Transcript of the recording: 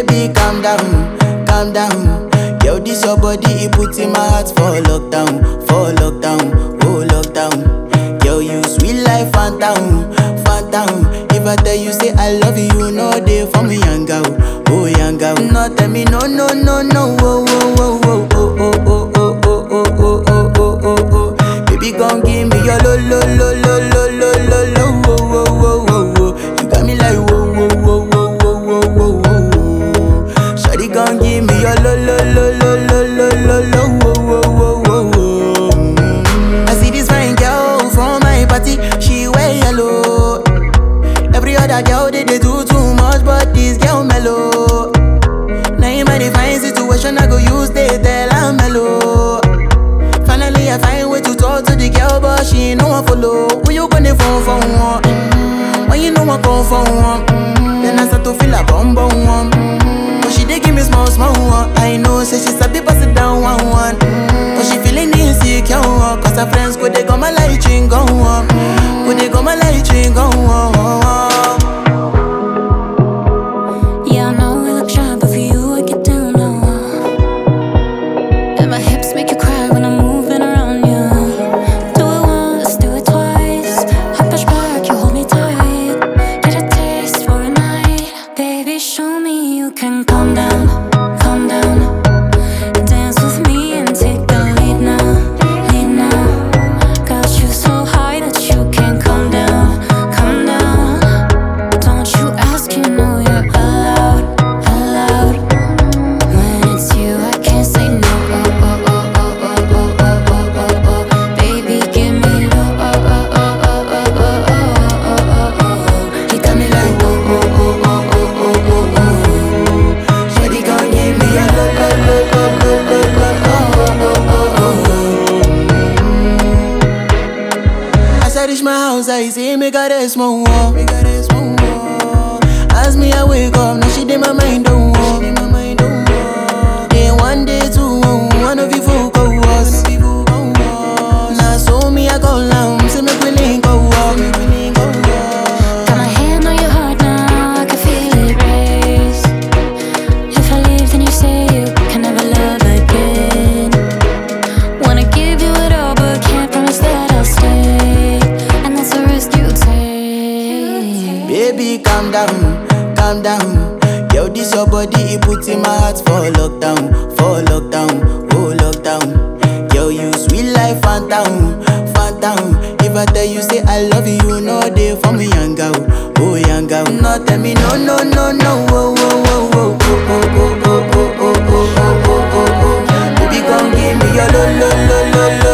Baby, calm down. Yo, this your body, it puts in my heart for lockdown, oh lockdown. Yo, you sweet life, phantom. If I tell you say I love you, you know they for me, young girl, oh young girl. No, tell me no, oh, oh, oh, oh, oh, oh, oh, oh, oh, oh, oh, oh, oh, oh. Baby, gon' give me your lo, lo, lo, lo, lo, lo, lo, lo, oh, oh, oh, oh, oh. You got me like whoa, whoa, whoa, whoa, whoa, whoa, whoa, whoa. Shawty gon' give me your lo, lo, lo, lo, lo, lo, lo, lo, oh, oh, oh, oh, oh. I see this fine girl from my party, she wear yellow. Every other girl they do too much, but this girl mellow. Now in my fine situation, I go use they tell I'm mellow. Finally I find way to talk to the girl, but she ain't no one follow. Who you gonna phone for one? When you know I come for one, then I start to feel a bum one. But she dey give me small one. I know say she sabi pass it down one. But she feeling insecure, cause her friends go they go my light ring go on. Go they go my light ring go on. I say make her rest more. As me I wake up, now she dey my mind don't walk. Day one, day two, one of you folk go us. Now so me I call now, say make we link go walk. Got my hand on your heart now, I can feel it race. If I leave, then you say you can never love again. Wanna give you it all, but can't promise that I'll stay. Baby, calm down. Yo, this your body, it puts in my heart for lockdown, oh lockdown. Yo, you sweet life, phantom. If I tell you say I love you, you know they for me, young girl, oh young girl. No, tell me no, oh, oh, oh, oh, oh, oh, oh, oh, oh, oh, oh, oh, oh. Baby, come give me your lo, lo, lo, lo, lo.